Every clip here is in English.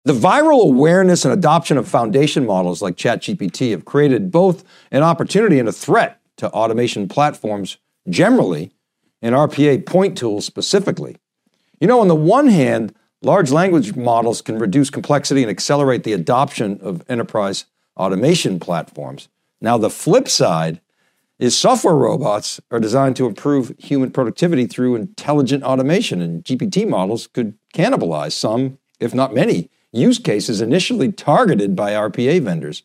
The viral awareness and adoption of foundation models like ChatGPT have created both an opportunity and a threat to automation platforms generally and RPA point tools specifically. You know, on the one hand, large language models can reduce complexity and accelerate the adoption of enterprise automation platforms. Now, the flip side is software robots are designed to improve human productivity through intelligent automation, and GPT models could cannibalize some, if not many, use cases initially targeted by RPA vendors.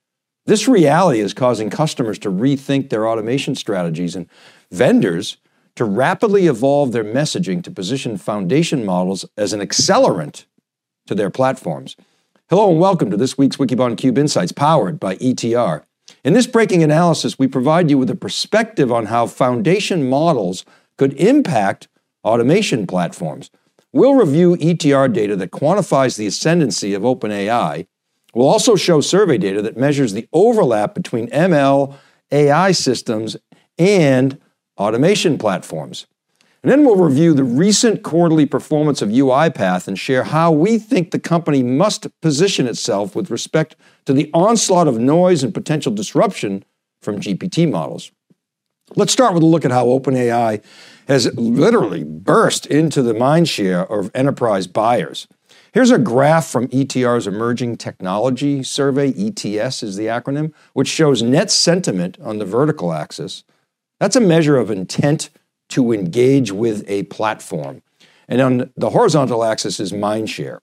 This reality is causing customers to rethink their automation strategies and vendors to rapidly evolve their messaging to position foundation models as an accelerant to their platforms. Hello and welcome to this week's Wikibon Cube Insights powered by ETR. In this breaking analysis, we provide you with a perspective on how foundation models could impact automation platforms. We'll review ETR data that quantifies the ascendancy of OpenAI. We'll also show survey data that measures the overlap between ML, AI systems, and automation platforms. And then we'll review the recent quarterly performance of UiPath and share how we think the company must position itself with respect to the onslaught of noise and potential disruption from GPT models. Let's start with a look at how OpenAI has literally burst into the mindshare of enterprise buyers. Here's a graph from ETR's Emerging Technology Survey, ETS is the acronym, which shows net sentiment on the vertical axis. That's a measure of intent to engage with a platform. And on the horizontal axis is mindshare.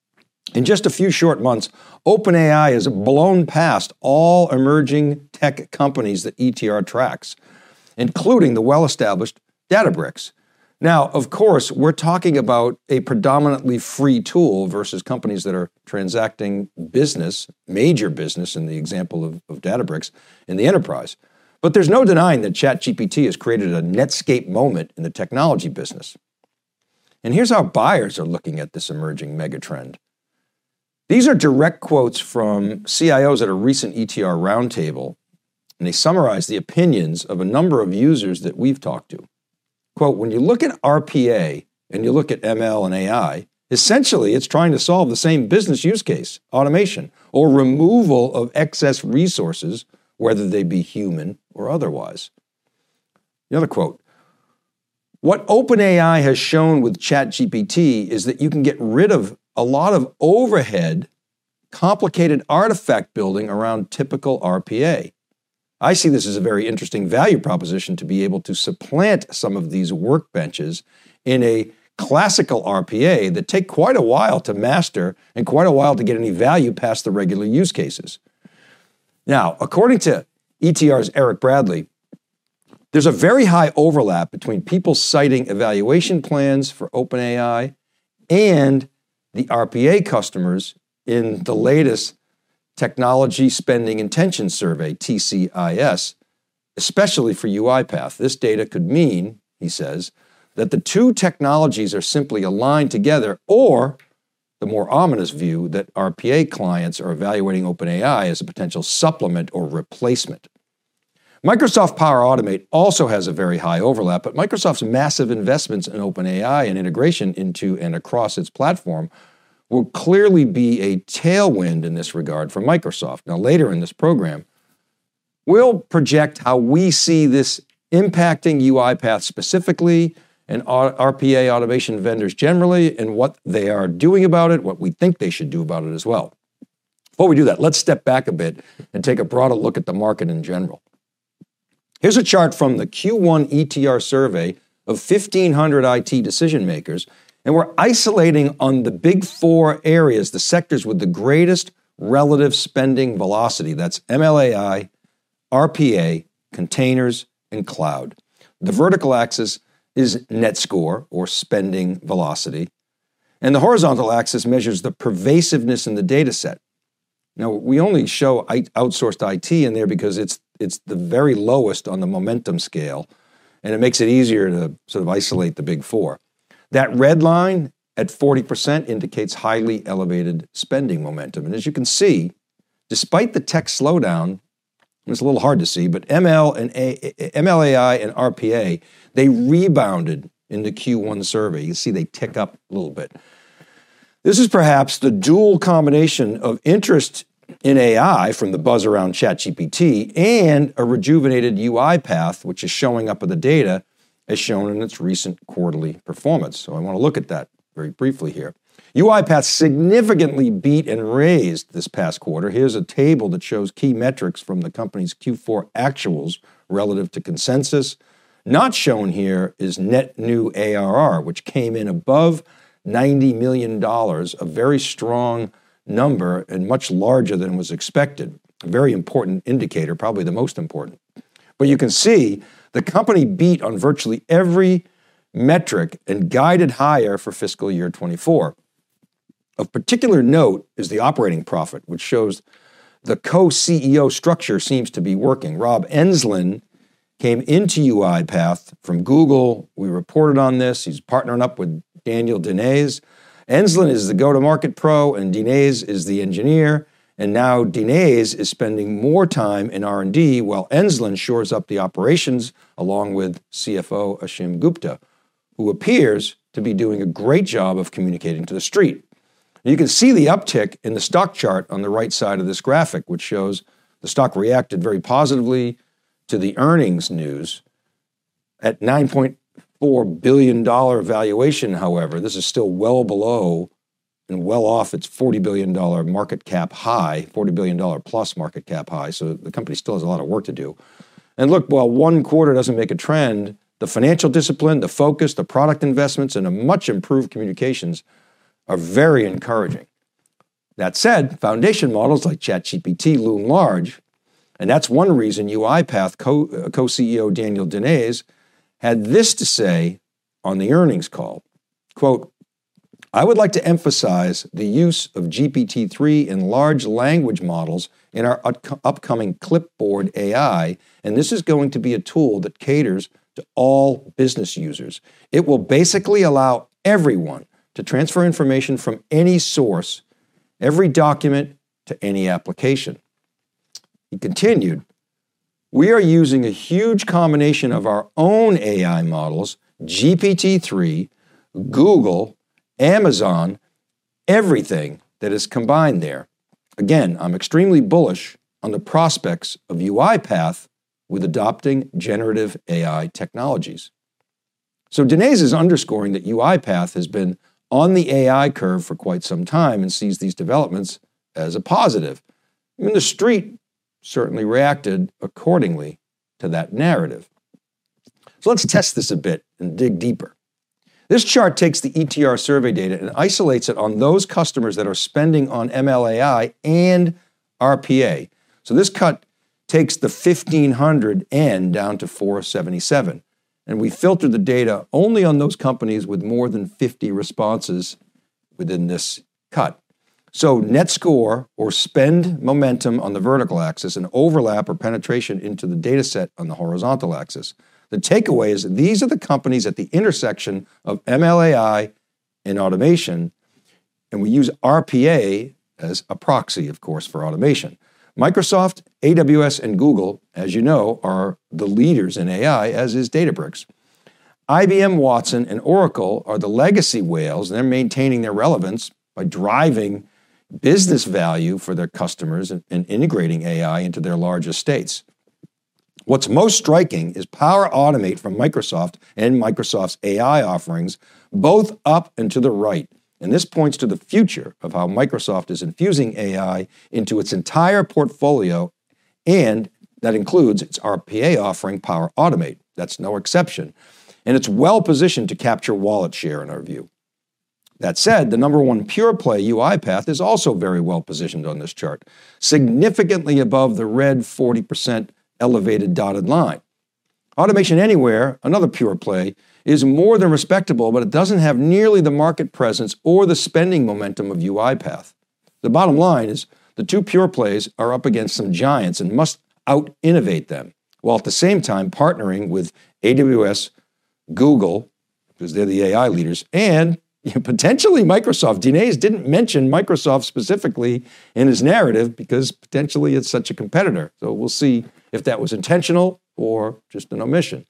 In just a few short months, OpenAI has blown past all emerging tech companies that ETR tracks, including the well-established Databricks. Now, of course, we're talking about a predominantly free tool versus companies that are transacting business, major business in the example of Databricks, in the enterprise. But there's no denying that ChatGPT has created a Netscape moment in the technology business. And here's how buyers are looking at this emerging megatrend. These are direct quotes from CIOs at a recent ETR roundtable, and they summarize the opinions of a number of users that we've talked to. Quote, when you look at RPA and you look at ML and AI, essentially it's trying to solve the same business use case, automation, or removal of excess resources, whether they be human or otherwise. Another quote, what OpenAI has shown with ChatGPT is that you can get rid of a lot of overhead, complicated artifact building around typical RPA. I see this as a very interesting value proposition to be able to supplant some of these workbenches in a classical RPA that take quite a while to master and quite a while to get any value past the regular use cases. Now, according to ETR's Eric Bradley, there's a very high overlap between people citing evaluation plans for OpenAI and the RPA customers in the latest Technology Spending Intention Survey, TCIS, especially for UiPath. This data could mean, he says, that the two technologies are simply aligned together, or the more ominous view that RPA clients are evaluating OpenAI as a potential supplement or replacement. Microsoft Power Automate also has a very high overlap, but Microsoft's massive investments in OpenAI and integration into and across its platform will clearly be a tailwind in this regard for Microsoft. Now, later in this program, we'll project how we see this impacting UiPath specifically and RPA automation vendors generally, and what they are doing about it, what we think they should do about it as well. Before we do that, let's step back a bit and take a broader look at the market in general. Here's a chart from the Q1 ETR survey of 1,500 IT decision makers, and we're isolating on the big four areas, the sectors with the greatest relative spending velocity. That's MLAI, RPA, containers, and cloud. The vertical axis is net score, or spending velocity, and the horizontal axis measures the pervasiveness in the data set. Now, we only show outsourced IT in there because it's the very lowest on the momentum scale, and it makes it easier to sort of isolate the big four. That red line at 40% indicates highly elevated spending momentum. And as you can see, despite the tech slowdown, it's a little hard to see, but MLAI and RPA, they rebounded in the Q1 survey. You see they tick up a little bit. This is perhaps the dual combination of interest in AI from the buzz around ChatGPT and a rejuvenated UiPath, which is showing up in the data as shown in its recent quarterly performance. So I want to look at that very briefly here. UiPath significantly beat and raised this past quarter. Here's a table that shows key metrics from the company's Q4 actuals relative to consensus. Not shown here is net new ARR, which came in above $90 million, a very strong number and much larger than was expected. A very important indicator, probably the most important. But you can see the company beat on virtually every metric and guided higher for fiscal year 24. Of particular note is the operating profit, which shows the co-CEO structure seems to be working. Rob Enslin came into UiPath from Google. We reported on this. He's partnering up with Daniel Dines. Enslin is the go-to-market pro, and Dines is the engineer. And now Dines is spending more time in R&D while Enslin shores up the operations along with CFO Ashim Gupta, who appears to be doing a great job of communicating to the street. You can see the uptick in the stock chart on the right side of this graphic, which shows the stock reacted very positively to the earnings news. At $9.4 billion valuation, however, this is still well below and well off its $40 billion market cap high, $40 billion plus market cap high. So the company still has a lot of work to do. And look, while one quarter doesn't make a trend, the financial discipline, the focus, the product investments, and a much improved communications are very encouraging. That said, foundation models like ChatGPT loom large, and that's one reason UiPath co-CEO Daniel Dines had this to say on the earnings call, quote, "I would like to emphasize the use of GPT-3 and large language models in our upcoming Clipboard AI, and this is going to be a tool that caters to all business users. It will basically allow everyone to transfer information from any source, every document, to any application." He continued, "We are using a huge combination of our own AI models, GPT-3, Google, Amazon, everything that is combined there. Again, I'm extremely bullish on the prospects of UiPath with adopting generative AI technologies." So Dines is underscoring that UiPath has been on the AI curve for quite some time and sees these developments as a positive. I mean, the street certainly reacted accordingly to that narrative. So let's test this a bit and dig deeper. This chart takes the ETR survey data and isolates it on those customers that are spending on MLAI and RPA. So this cut takes the 1,500 N down to 477. And we filtered the data only on those companies with more than 50 responses within this cut. So net score or spend momentum on the vertical axis and overlap or penetration into the data set on the horizontal axis. The takeaway is that these are the companies at the intersection of MLAI and automation, and we use RPA as a proxy, of course, for automation. Microsoft, AWS, and Google, as you know, are the leaders in AI, as is Databricks. IBM Watson and Oracle are the legacy whales, and they're maintaining their relevance by driving business value for their customers and integrating AI into their large estates. What's most striking is Power Automate from Microsoft and Microsoft's AI offerings, both up and to the right. And this points to the future of how Microsoft is infusing AI into its entire portfolio, and that includes its RPA offering, Power Automate. That's no exception. And it's well positioned to capture wallet share in our view. That said, the number one pure play UiPath is also very well positioned on this chart, significantly above the red 40% elevated dotted line. Automation Anywhere, another pure play, is more than respectable, but it doesn't have nearly the market presence or the spending momentum of UiPath. The bottom line is the two pure plays are up against some giants and must out-innovate them, while at the same time partnering with AWS, Google, because they're the AI leaders, and potentially Microsoft. Dines didn't mention Microsoft specifically in his narrative because potentially it's such a competitor. So we'll see if that was intentional or just an omission.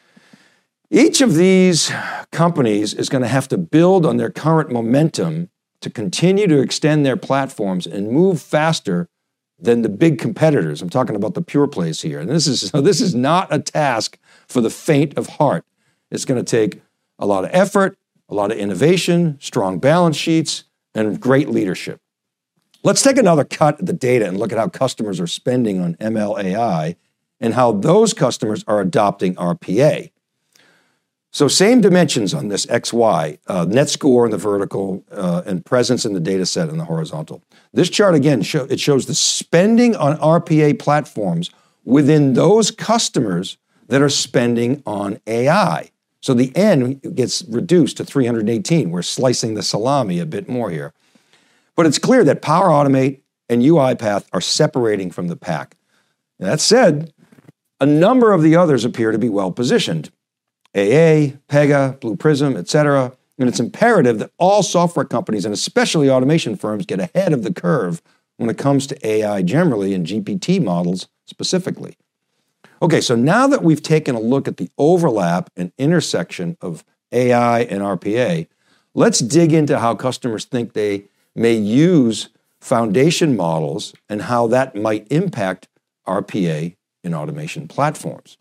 Each of these companies is going to have to build on their current momentum to continue to extend their platforms and move faster than the big competitors. I'm talking about the pure plays here. And this is not a task for the faint of heart. It's going to take a lot of effort, a lot of innovation, strong balance sheets, and great leadership. Let's take another cut at the data and look at how customers are spending on ML/AI and how those customers are adopting RPA. So same dimensions on this XY, net score in the vertical and presence in the data set in the horizontal. This chart, again, it shows the spending on RPA platforms within those customers that are spending on AI. So the N gets reduced to 318. We're slicing the salami a bit more here. But it's clear that Power Automate and UiPath are separating from the pack. That said, a number of the others appear to be well positioned. AA, Pega, Blue Prism, etc. And it's imperative that all software companies, and especially automation firms, get ahead of the curve when it comes to AI generally and GPT models specifically. Okay, so now that we've taken a look at the overlap and intersection of AI and RPA, let's dig into how customers think they may use foundation models and how that might impact RPA in automation platforms.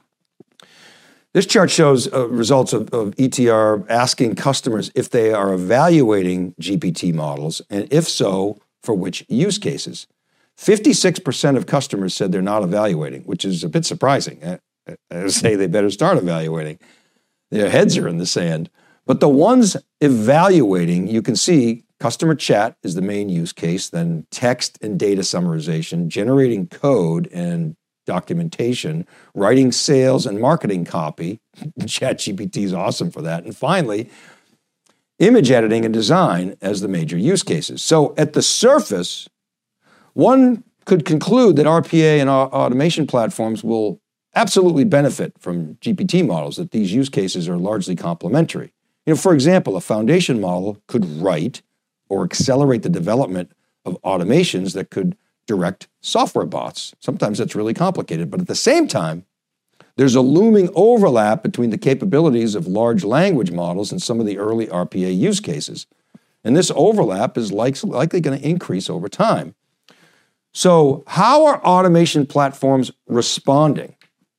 This chart shows results of ETR asking customers if they are evaluating GPT models, and if so, for which use cases. 56% of customers said they're not evaluating, which is a bit surprising. I say they better start evaluating. Their heads are in the sand. But the ones evaluating, you can see customer chat is the main use case, then text and data summarization, generating code and documentation, writing sales and marketing copy. ChatGPT is awesome for that. And finally, image editing and design as the major use cases. So at the surface, one could conclude that RPA and automation platforms will absolutely benefit from GPT models, that these use cases are largely complementary. For example, a foundation model could write or accelerate the development of automations that could direct software bots. Sometimes that's really complicated, but at the same time, there's a looming overlap between the capabilities of large language models and some of the early RPA use cases. And this overlap is likely going to increase over time. So how are automation platforms responding?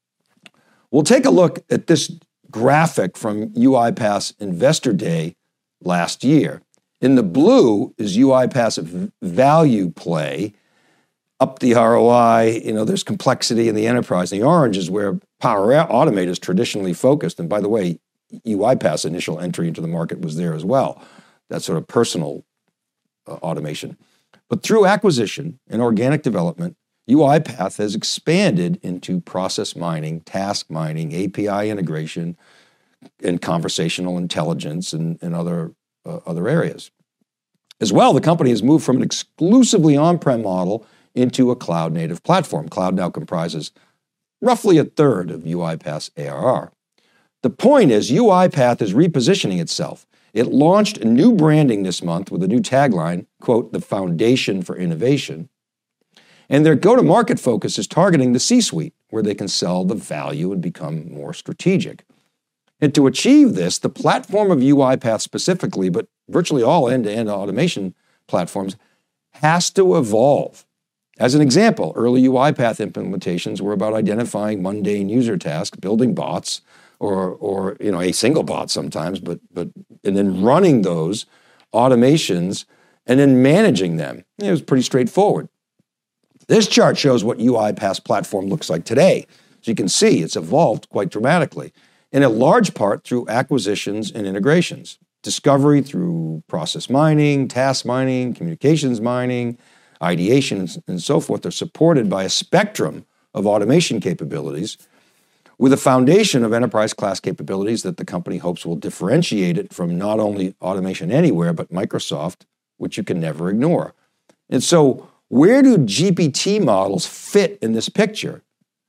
We'll take a look at this graphic from UiPath's Investor Day last year. In the blue is UiPath's value play, up the ROI, there's complexity in the enterprise. The orange is where Power Automate is traditionally focused. And by the way, UiPath's initial entry into the market was there as well. That sort of personal automation. But through acquisition and organic development, UiPath has expanded into process mining, task mining, API integration, and conversational intelligence and other areas. As well, the company has moved from an exclusively on-prem model into a cloud-native platform. Cloud now comprises roughly a third of UiPath's ARR. The point is, UiPath is repositioning itself. It launched new branding this month with a new tagline, quote, "the foundation for innovation." And their go-to-market focus is targeting the C-suite, where they can sell the value and become more strategic. And to achieve this, the platform of UiPath specifically, but virtually all end-to-end automation platforms, has to evolve. As an example, early UiPath implementations were about identifying mundane user tasks, building bots, or a single bot sometimes, but and then running those automations and then managing them. It was pretty straightforward. This chart shows what UiPath's platform looks like today. So you can see it's evolved quite dramatically, in a large part through acquisitions and integrations. Discovery through process mining, task mining, communications mining, ideation, and so forth are supported by a spectrum of automation capabilities with a foundation of enterprise-class capabilities that the company hopes will differentiate it from not only Automation Anywhere, but Microsoft, which you can never ignore. And so where do GPT models fit in this picture?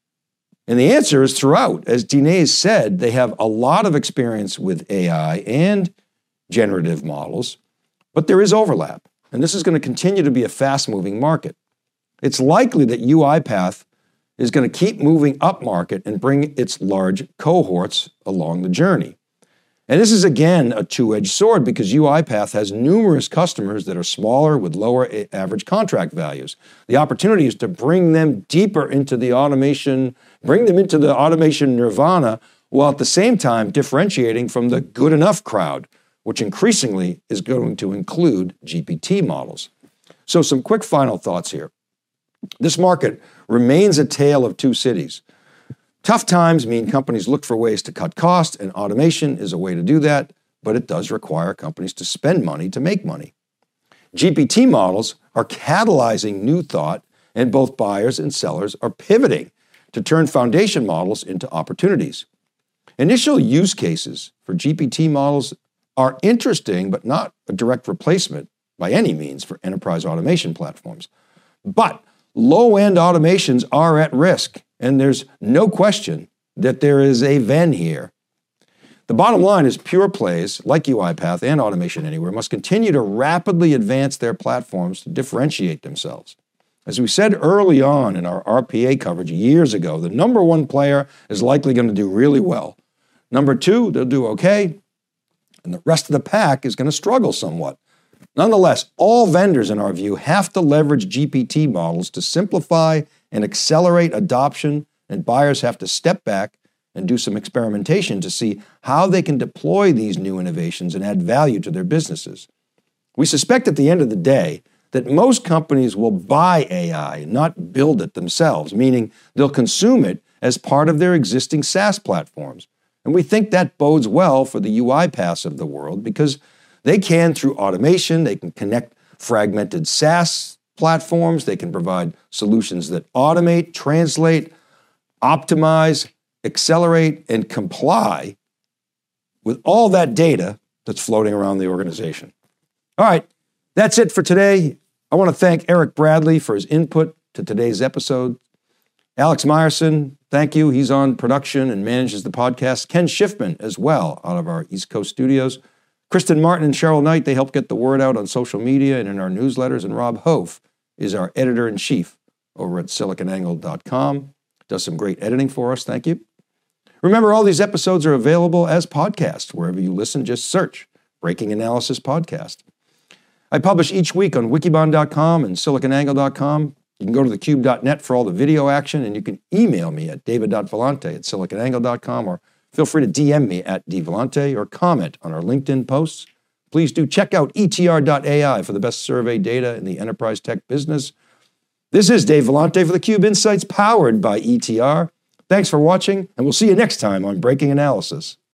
And the answer is throughout. As Dinesh said, they have a lot of experience with AI and generative models, but there is overlap. And this is going to continue to be a fast-moving market. It's likely that UiPath is going to keep moving up market and bring its large cohorts along the journey. And this is, again, a two-edged sword because UiPath has numerous customers that are smaller with lower average contract values. The opportunity is to bring them deeper into the automation, bring them into the automation nirvana, while at the same time differentiating from the good enough crowd, which increasingly is going to include GPT models. So some quick final thoughts here. This market remains a tale of two cities. Tough times mean companies look for ways to cut costs, and automation is a way to do that, but it does require companies to spend money to make money. GPT models are catalyzing new thought, and both buyers and sellers are pivoting to turn foundation models into opportunities. Initial use cases for GPT models are interesting, but not a direct replacement by any means for enterprise automation platforms. But low-end automations are at risk, and there's no question that there is a Venn here. The bottom line is pure plays like UiPath and Automation Anywhere must continue to rapidly advance their platforms to differentiate themselves. As we said early on in our RPA coverage years ago, the number one player is likely going to do really well. Number two, they'll do okay, and the rest of the pack is going to struggle somewhat. Nonetheless, all vendors, in our view, have to leverage GPT models to simplify and accelerate adoption, and buyers have to step back and do some experimentation to see how they can deploy these new innovations and add value to their businesses. We suspect at the end of the day that most companies will buy AI, not build it themselves, meaning they'll consume it as part of their existing SaaS platforms. And we think that bodes well for the UiPaths of the world because they can, through automation, they can connect fragmented SaaS platforms, they can provide solutions that automate, translate, optimize, accelerate, and comply with all that data that's floating around the organization. All right, that's it for today. I want to thank Eric Bradley for his input to today's episode. Alex Meyerson, thank you. He's on production and manages the podcast. Ken Schiffman as well, out of our East Coast studios. Kristen Martin and Cheryl Knight, they help get the word out on social media and in our newsletters. And Rob Hof is our editor-in-chief over at siliconangle.com. Does some great editing for us. Thank you. Remember, all these episodes are available as podcasts. Wherever you listen, just search Breaking Analysis Podcast. I publish each week on wikibon.com and siliconangle.com. You can go to thecube.net for all the video action, and you can email me at david.vellante@siliconangle.com, or feel free to DM me at dvellante or comment on our LinkedIn posts. Please do check out etr.ai for the best survey data in the enterprise tech business. This is Dave Vellante for theCUBE Insights powered by ETR. Thanks for watching, and we'll see you next time on Breaking Analysis.